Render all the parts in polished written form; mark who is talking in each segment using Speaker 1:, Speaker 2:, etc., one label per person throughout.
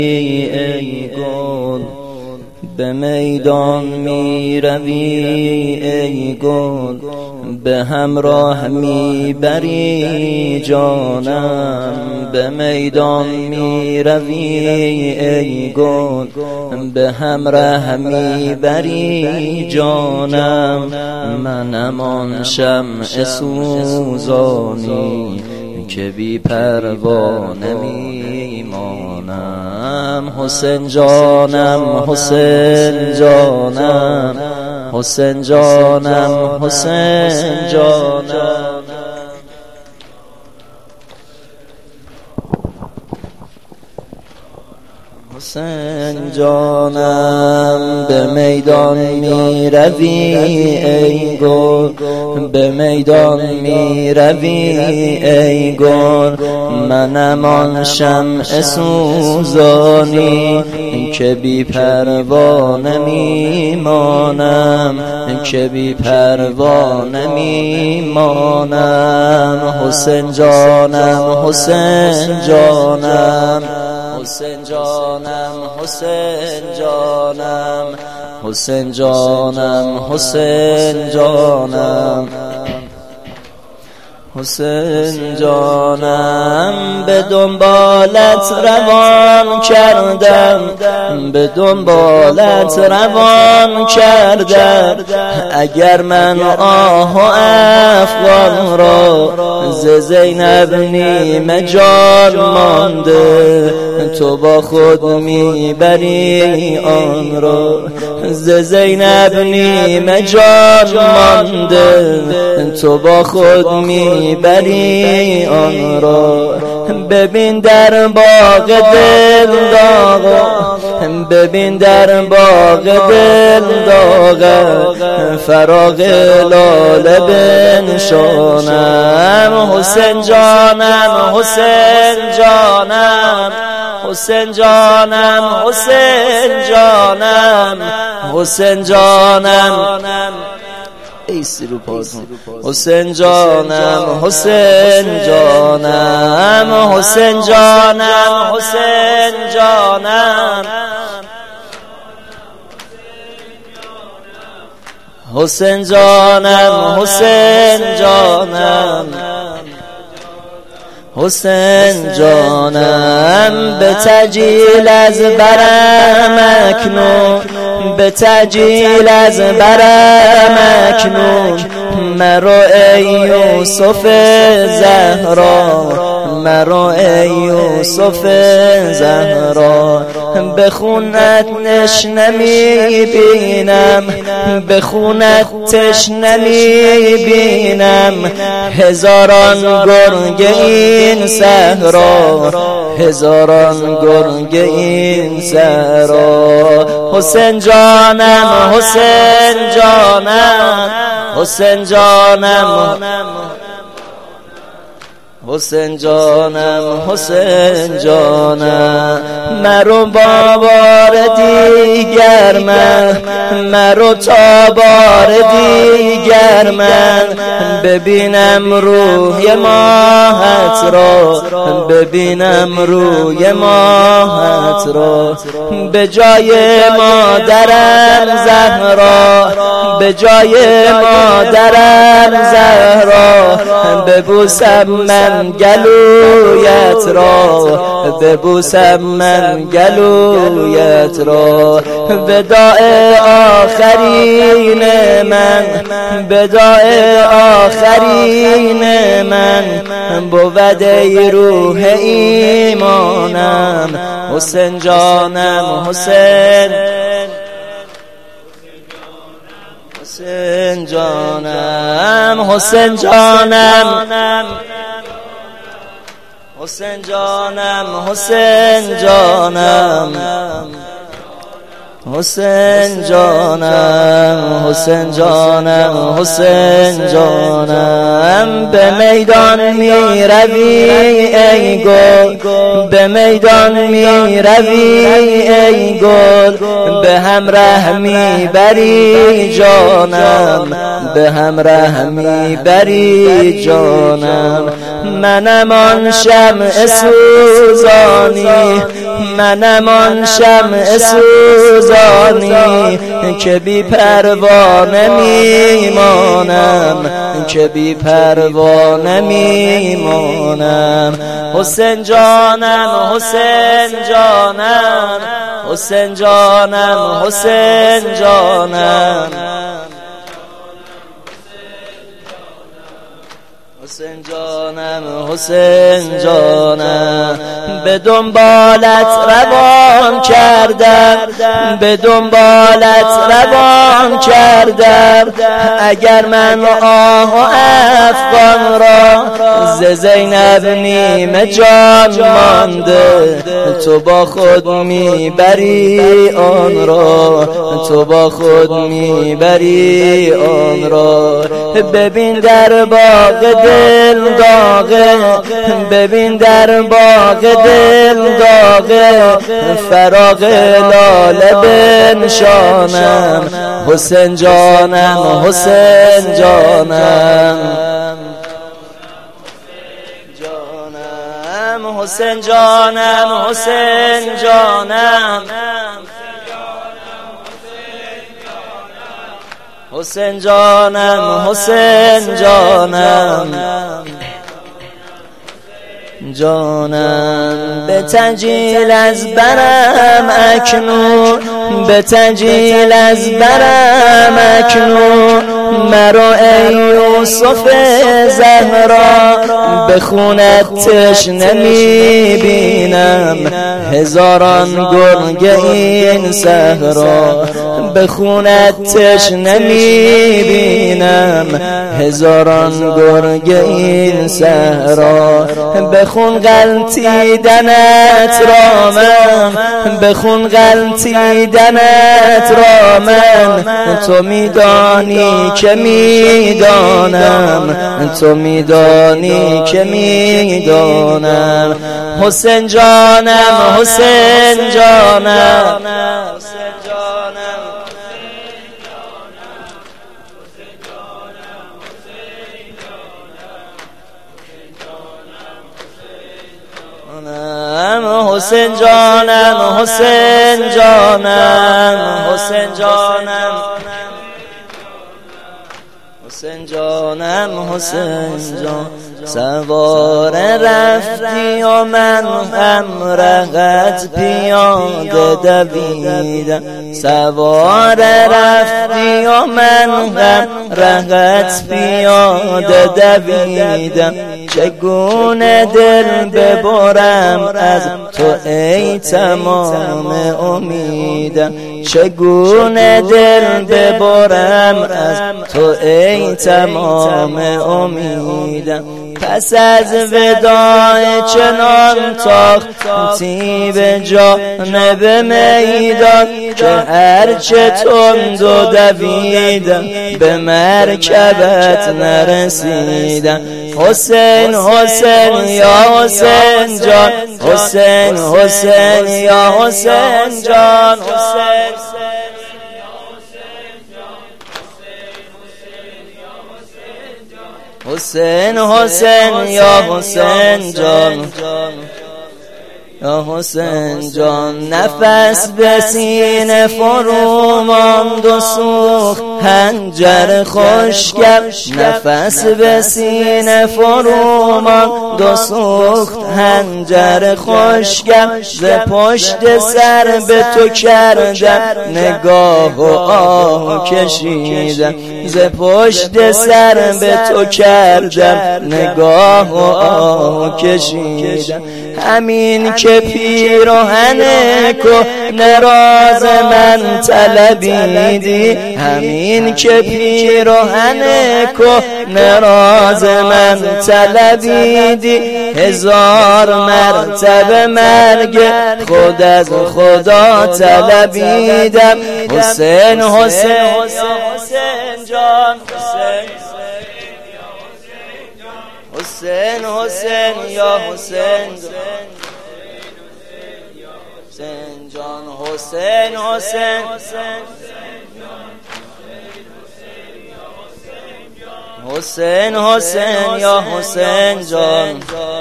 Speaker 1: ای گل به میدان می روی ای گل به همراه می بری جانم به میدان می روی ای گل به همراه می بری جانم منم آن شمع سوزانی که بی پروانه می مانم حسین جانم حسین جانم حسین جانم حسین جانم حسین جانم به میدان می روی ای گل به میدان می روی ای گل منم آن شمع سوزانی که بی پروانه می مانم که بی پروانه می مانم حسین جانم حسین جانم حسین جانم حسین جانم حسین جانم حسین جانم حسین جانم به دنبالت روان کردم به دنبالت روان کردم اگر من آه و افغان را ز زینب نیمه جان مانده تو با خود میبری آن را ز زینب نیمه جان مانده تو با خود میبری آن را ببین در باغ دل داغ ببین در باغ دل داغ فراغ لاله بنشانم حسین جانم حسین جانم حسین جانم حسین جانم حسین جانم ایسی رو پاتون حسین جانم حسین جانم حسین جانم حسین جانم حسین جانم حسین جانم حسین جانم به تجیل از برم اکنون به تجیل از برم اکنون مرو ای یوسف زهرا مرو ای یوسف زهرا به خونت نشنه میبینم به خونت تشنه میبینم هزاران گرگ این صحرا هزاران گرگ این صحرا حسین جانم حسین جانم حسین جانم حسین جانم حسین جانم مرو با بار دیگر مرو تا بار دیگر من ببینم روی ماهت را ببینم روی ماهت را به جای مادرم زهرا به جای مادرم زهرا ببوسم من گلویت را ببوسم من گلویت را وداع آخرین من وداع آخرین من بود ای روح ایمانم حسین جانم حسین حسین جانم حسین جانم حسین جانم حسین جانم حسین جانم حسین جانم حسین جانم به میدان می روی ای گل به میدان می روی ای گل به همراه می بری جانم به همراه می بری جانم منم آن شمع سوزانی، منم آن شمع سوزانی که بی پروا نمیمانم، که بی پروا نمیمانم. حسین جانم، حسین جانم، حسین جانم، حسین جانم، حسین جانم، حسین جانم. به دنبالت روان کردم، به دنبالت روان کردم. اگر من آه و افغان را ز زینب نیمه جان مانده، تو با خود میبری آن را، تو با خود میبری آن را. ببین در باغ دل داغه، ببین در باغ دل داغه، فراغ لاله بنشانم. حسین جانم، حسین جانم، حسین جانم، حسین جانم، حسین جانم، حسین جانم، جانم. به تنجیل از برم اکنون، به تنجیل از برم اکنون، مرا ای یوسف زهرا، به خونت تشنه میبینم. هزاران گرگ این صحرا، به خونت تشنه میبینم. هزاران گرگ این صحرا، به خون غلطیدنت را من، به خون غلطیدنت را من. تو میدانی که میدانم، تو میدانی که میدانم. حسین جانم، حسین جانم، حسین جانم، حسین جانم، حسین جانم، حسین جانم، حسین جانم، حسین جان. سوار رفتی و من هم رهت پیاده دویدم، سوار رفتی و من هم رهت پیاده دویدم. چگونه دل ببرم از تو ای تمام امیدم، چگونه دل ببرم از تو ای تمام امیدم. پس از وداع چنان تاختی به جانب میدان، که هرچه تند و دویدم به مرکبت نرسیدم. حسین حسین یا حسین جان، حسین حسین یا حسین جان، حسین حسین حسین یا حسین جان، یا حسین جان. نفس به سینه فرو ماند و سوخت حنجر خشکم، نفس به سینه فرو ماند و سوخت حنجر خشکم. ز پشت سر به تو کردم نگاه و آه کشیدم، ز پشت سر به تو کردم نگاه و آه کشیدم. همین که پیراهن کهنه راز من طلبیدی، همین که پیراهن کهنه راز من طلبیدی. هزار مرتبه مرگ خود از خدا طلبیدم. حسین حسین حسین جان، حسین حسین یا حسین جان، حسین حسین حسین حسین یا حسین جان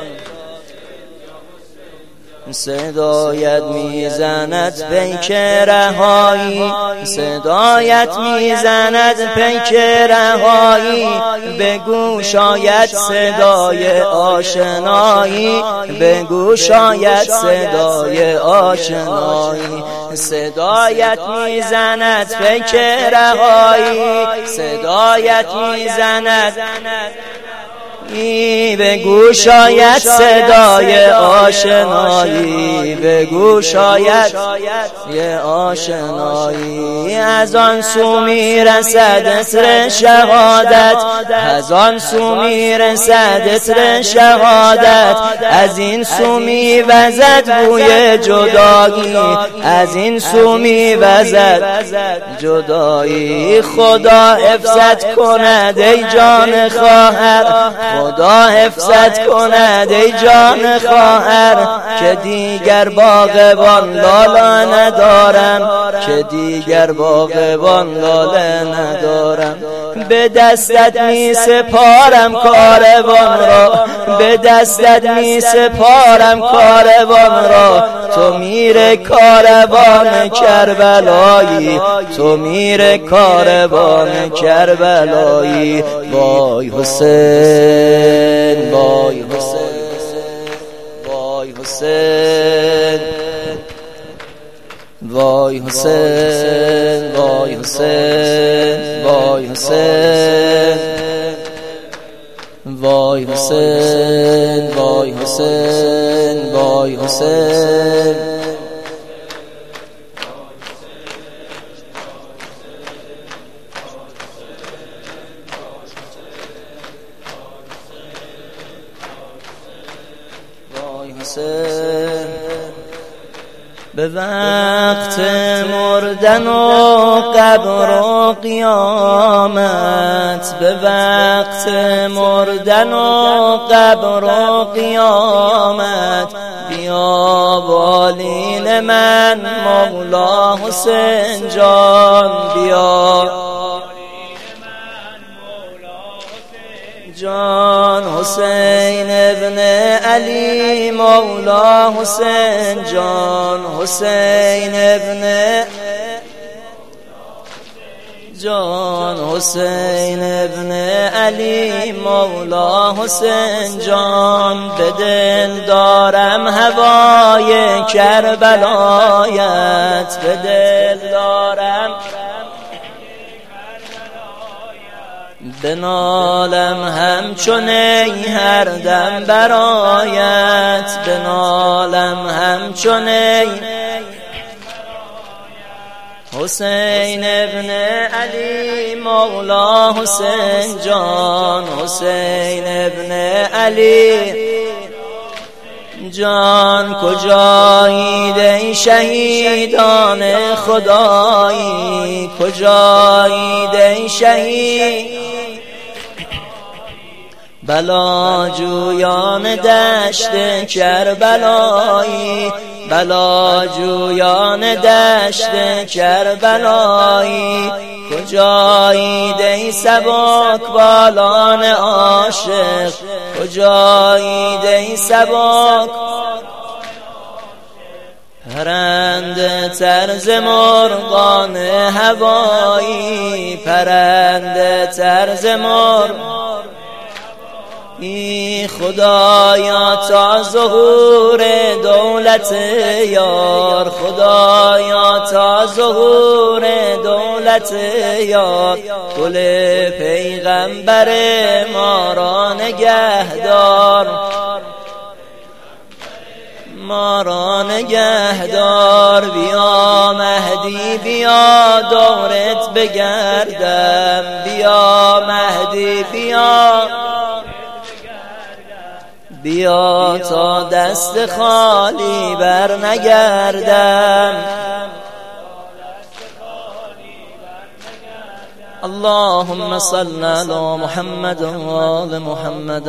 Speaker 1: صدایت میزند پیک رهایی صدایت میزند پیک رهایی بگو شاید صدای آشنایی بگو شاید صدای آشنایی صدایت میزند پیک رهایی صدایت میزند بگو شاید صدای آشنایی بگو شاید یه آشنایی از آن سو میرسد عطر شهادت از آن سو میرسد عطر شهادت از این سو میوزد بوی جدایی از این سو میوزد جدایی خدا حفظت کند ای جان خواهر خدا حفظت کند ای جان خواهر که دیگر باغبان لاله ندارم که دیگر باغبان لاله ندارم به دستت می سپارم کاروان را به دستت می سپارم کاروان را تو میر کاروان کربلایی تو میر کاروان کربلایی وای حسین وای حسین وای حسین وای حسین وای حسین وای حسین وای حسین وای حسین وای حسین به وقت مردن و قبر و قیامت به وقت مردن و قبر و قیامت بیا بالین من مولا حسین جان بیا جان حسین ابن علی مولا حسین جان حسین ابن جان حسین ابن علی مولا حسین جان به دل دارم هوای کربلایت به دل دارم بنالم همچون ای هر دم برایت بنالم همچون ای حسین ابن علی مولا حسین جان حسین ابن علی جان کجایید ای شهیدان خدایی کجایید ای شهید بلا جویان دشت کربلایی بلا جویان دشت کربلایی کجایید ای سبک بالان عاشق کجایید ای سبک پرنده طرز مرغان هوایی پرنده طرز مرغ خدایا تا ظهور دولت یار خدایا تا ظهور دولت یار گل پیغمبر ما را نگهدار ما را نگهدار بیا مهدی بیا دورت بگردم بیا مهدی بیا بیا تا دست خالی بر نگردم اللهم صل على محمد وآل محمد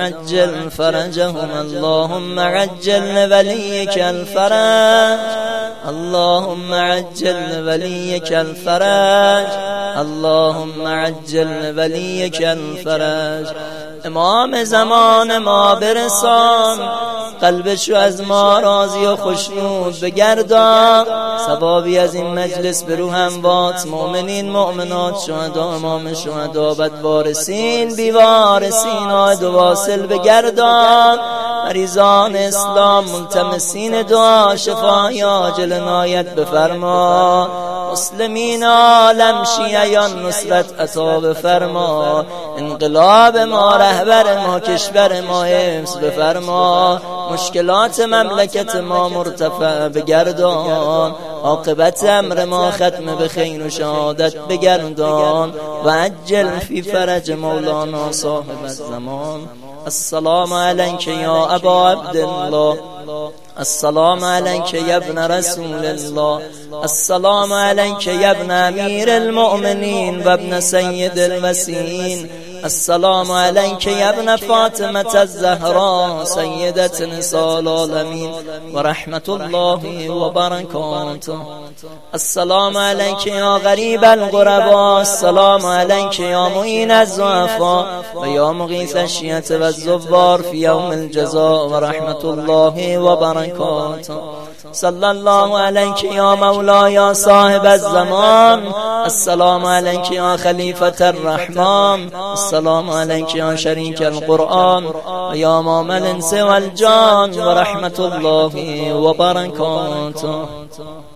Speaker 1: وعجل فرجهم اللهم عجل لوليك الفرج اللهم عجل وليك الفرج، اللهم عجل وليك الفرج. امام زمان ما برسان، قلبشو از ما راضی و خوشنود بگردان. ثوابی از این مجلس به روح اموات مؤمنین مؤمنات، شهدا امام شهدا، بدوارسین بیوارسین آید و واصل بگردان. مریضان اسلام ملتمسین دعا شفای عاجل عنایت بفرما. مسلمین عالم شیعیان نصرت عطا بفرما. انقلاب ما رهبر ما کشور ما حفظ بفرما. مشکلات مملکت ما مرتفع بگردان. عاقبت امر ما ختم به خیر و شهادت بگردان. و عجل فی فرج مولانا صاحب الزمان. السلام علیک یا ابا عبدالله، السلام علیک یا ابن رسول الله، السلام علیک یا ابن امیر المؤمنین و ابن سید الوسیین، السلام علیک یا ابن فاطمة الزهراء سیدة نساء العالمین و رحمت الله و برکاته. السلام علیک یا غریب الغرباء، السلام علیک یا معین الضعفاء و یا مغیث الشیعة و الزوار فی یوم الجزاء و رحمت الله و برکاته. صلی الله علیک یا مولا صاحب الزمان، السلام علیک یا خلیفة الرحمن، السلام علیک یا شریک القرآن و یا امام الانس والجان و رحمت الله و برکاته.